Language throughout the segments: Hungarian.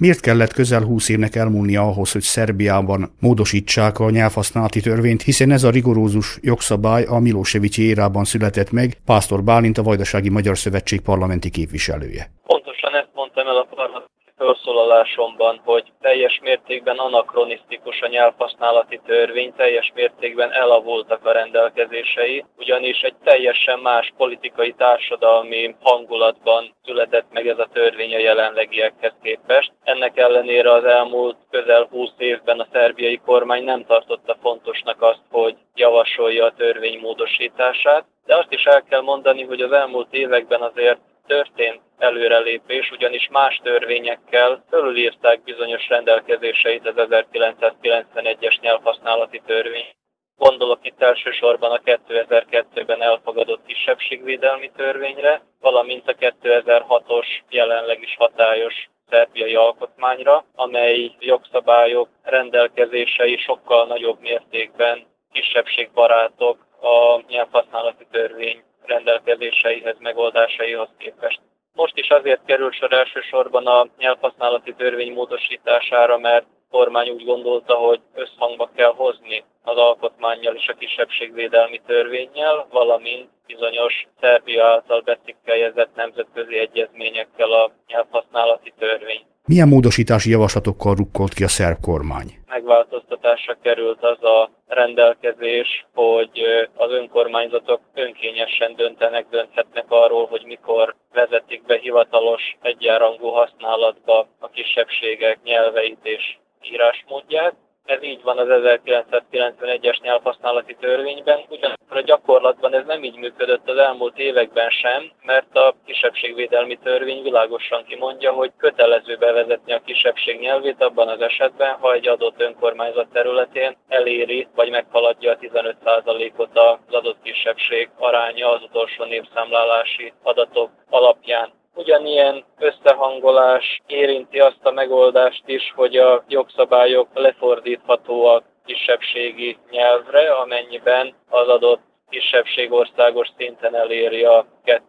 Miért kellett közel 20 évnek elmúlnia ahhoz, hogy Szerbiában módosítsák a nyelvhasználati törvényt, hiszen ez a rigorózus jogszabály a Milosevic érában született meg, Pásztor Bálint, a Vajdasági Magyar Szövetség parlamenti képviselője. Pontosan ezt mondtam el a parlamenti felszólalásomban, hogy teljes mértékben anakronisztikus a nyelvhasználati törvény, teljes mértékben elavultak a rendelkezései, ugyanis egy teljesen más politikai társadalmi hangulatban született meg ez a törvény a jelenlegiekhez képest. Ennek ellenére az elmúlt közel 20 évben a szerbiai kormány nem tartotta fontosnak azt, hogy javasolja a törvény módosítását, de azt is el kell mondani, hogy az elmúlt években azért történt előrelépés, ugyanis más törvényekkel fölülírták bizonyos rendelkezéseit az 1991-es nyelvhasználati törvény. Gondolok itt elsősorban a 2002-ben elfogadott kisebbségvédelmi törvényre, valamint a 2006-os jelenleg is hatályos szerbiai alkotmányra, amely jogszabályok rendelkezései sokkal nagyobb mértékben kisebbségbarátok a nyelvhasználati törvény rendelkezéseihez, megoldásaihoz képest. Most is azért kerül sor elsősorban a nyelvhasználati törvény módosítására, mert a kormány úgy gondolta, hogy összhangba kell hozni az alkotmánnyal és a kisebbségvédelmi törvénnyel, valamint bizonyos Szerbia által becikkeljezett nemzetközi egyezményekkel a nyelvhasználati törvény. Milyen módosítási javaslatokkal rukkolt ki a szerb kormány? Megváltoztatásra került az a rendelkezés, hogy az önkormányzatok önkényesen dönthetnek arról, hogy mikor vezetik be hivatalos egyenrangú használatba a kisebbségek nyelveit és írásmódját. Ez így van az 1991-es nyelvhasználati törvényben, ugyanakkor a gyakorlatban ez nem így működött az elmúlt években sem, mert a kisebbségvédelmi törvény világosan kimondja, hogy kötelező bevezetni a kisebbség nyelvét abban az esetben, ha egy adott önkormányzat területén eléri vagy meghaladja a 15%-ot az adott kisebbség aránya az utolsó népszámlálási adatok alapján. Ugyanilyen összehangolás érinti azt a megoldást is, hogy a jogszabályok lefordíthatóak kisebbségi nyelvre, amennyiben az adott kisebbség országos szinten eléri a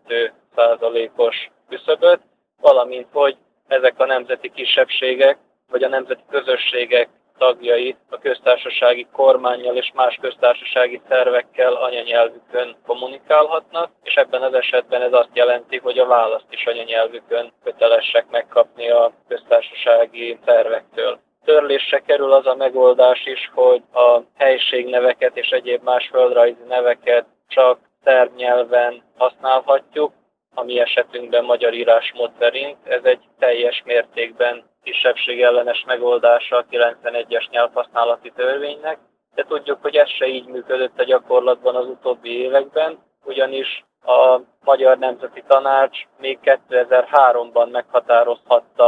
2%-os küszöböt, valamint hogy ezek a nemzeti kisebbségek vagy a nemzeti közösségek tagjai a köztársasági kormánnyal és más köztársasági szervekkel anyanyelvükön kommunikálhatnak, és ebben az esetben ez azt jelenti, hogy a választ is anyanyelvükön kötelesek megkapni a köztársasági szervektől. Törlésre kerül az a megoldás is, hogy a helységneveket és egyéb más földrajzi neveket csak szerb nyelven használhatjuk, a mi esetünkben magyar írásmód szerint. Ez egy teljes mértékben kisebbségellenes megoldása a 91-es nyelvhasználati törvénynek, de tudjuk, hogy ez se így működött a gyakorlatban az utóbbi években, ugyanis a Magyar Nemzeti Tanács még 2003-ban meghatározhatta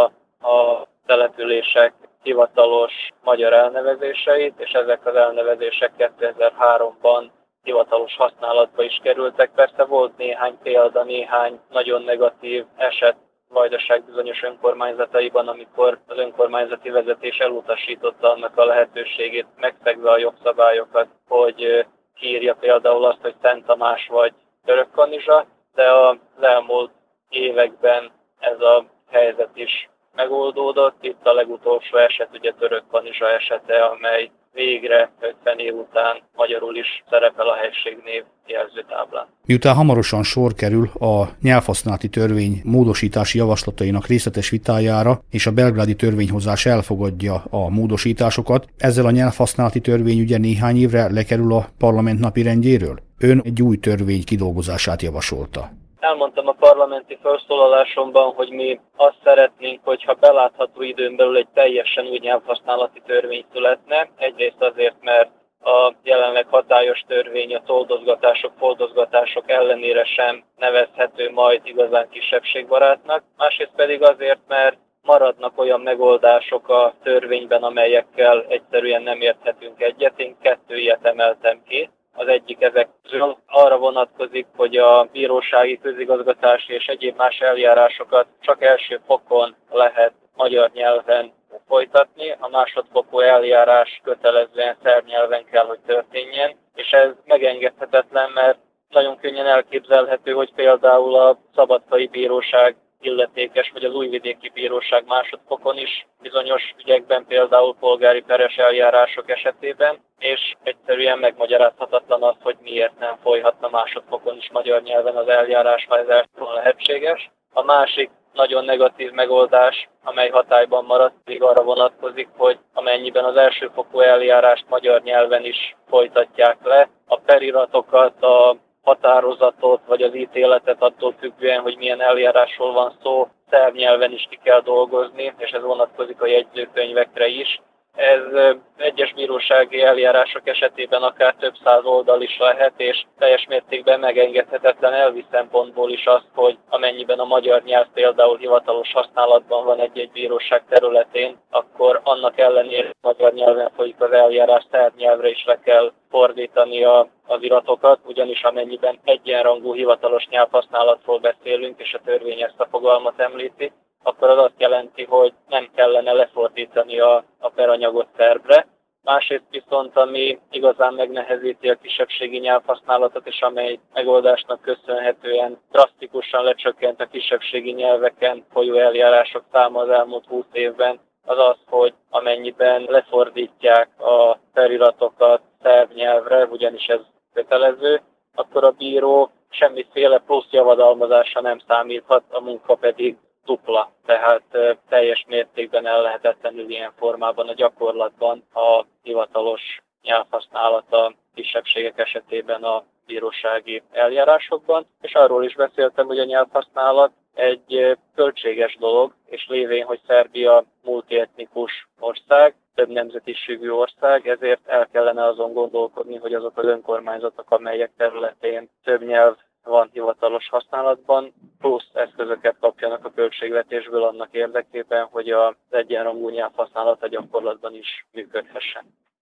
a települések hivatalos magyar elnevezéseit, és ezek az elnevezések 2003-ban hivatalos használatba is kerültek. Persze volt néhány példa, néhány nagyon negatív eset Vajdaság bizonyos önkormányzataiban, amikor az önkormányzati vezetés elutasította annak a lehetőségét, megszegve a jogszabályokat, hogy kiírja például azt, hogy Szent Tamás vagy Törökkanizsa, de az elmúlt években ez a helyzet is megoldódott. Itt a legutolsó eset ugye Törökkanizsa esete, amely végre 50 év után magyarul is szerepel a helységnév jelzőtáblán. Miután hamarosan sor kerül a nyelvhasználati törvény módosítási javaslatainak részletes vitájára, és a belgrádi törvényhozás elfogadja a módosításokat, ezzel a nyelvhasználati törvény ugye néhány évre lekerül a parlament napirendjéről. Ön egy új törvény kidolgozását javasolta. Elmondtam a parlamenti felszólalásomban, hogy mi azt szeretnénk, hogyha belátható időn belül egy teljesen új nyelvhasználati törvény születne. Egyrészt azért, mert a jelenleg hatályos törvény a foldozgatások ellenére sem nevezhető majd igazán kisebbségbarátnak. Másrészt pedig azért, mert maradnak olyan megoldások a törvényben, amelyekkel egyszerűen nem érthetünk egyet. Én 2 ilyet emeltem ki. Az egyik ezek közül arra vonatkozik, hogy a bírósági, közigazgatási és egyéb más eljárásokat csak első fokon lehet magyar nyelven folytatni, a másodfokú eljárás kötelezően szerb nyelven kell, hogy történjen, és ez megengedhetetlen, mert nagyon könnyen elképzelhető, hogy például a Szabadkai Bíróság illetékes, vagy az Újvidéki Bíróság másodfokon is bizonyos ügyekben, például polgári peres eljárások esetében, és egyszerűen megmagyarázhatatlan az, hogy miért nem folyhatna másodfokon is magyar nyelven az eljárás, ha ez lehetséges. A másik nagyon negatív megoldás, amely hatályban maradt, még arra vonatkozik, hogy amennyiben az elsőfokú eljárást magyar nyelven is folytatják le, a periratokat, a határozatot vagy az ítéletet attól függően, hogy milyen eljárásról van szó, szerb nyelven is ki kell dolgozni, és ez vonatkozik a jegyzőkönyvekre is. Ez egyes bírósági eljárások esetében akár több száz oldal is lehet, és teljes mértékben megengedhetetlen elvi szempontból is az, hogy amennyiben a magyar nyelv például hivatalos használatban van egy-egy bíróság területén, akkor annak ellenére, hogy magyar nyelven folyik az eljárás, szerb nyelvre is le kell fordítani az iratokat, ugyanis amennyiben egyenrangú hivatalos nyelvhasználatról beszélünk, és a törvény ezt a fogalmat említi, akkor az azt jelenti, hogy nem kellene lefordítani a peranyagot szerbre. Másrészt viszont, ami igazán megnehezíti a kisebbségi nyelvhasználatot, és amely megoldásnak köszönhetően drasztikusan lecsökkent a kisebbségi nyelveken folyó eljárások száma az elmúlt 20 évben, az az, hogy amennyiben lefordítják a feliratokat szerb nyelvre, ugyanis ez kötelező, akkor a bíró semmiféle plusz javadalmazása nem számíthat, a munka pedig dupla, tehát teljes mértékben ellehetetlenül ilyen formában a gyakorlatban a hivatalos nyelvhasználata kisebbségek esetében a bírósági eljárásokban, és arról is beszéltem, hogy a nyelvhasználat egy költséges dolog, és lévén, hogy Szerbia multietnikus ország, több nemzetiségű ország, ezért el kellene azon gondolkodni, hogy azok az önkormányzatok, amelyek területén több nyelv van hivatalos használatban, plusz eszközöket kapjanak a költségvetésből annak érdekében, hogy az egyenrangú nyelvhasználat a gyakorlatban is működhessen.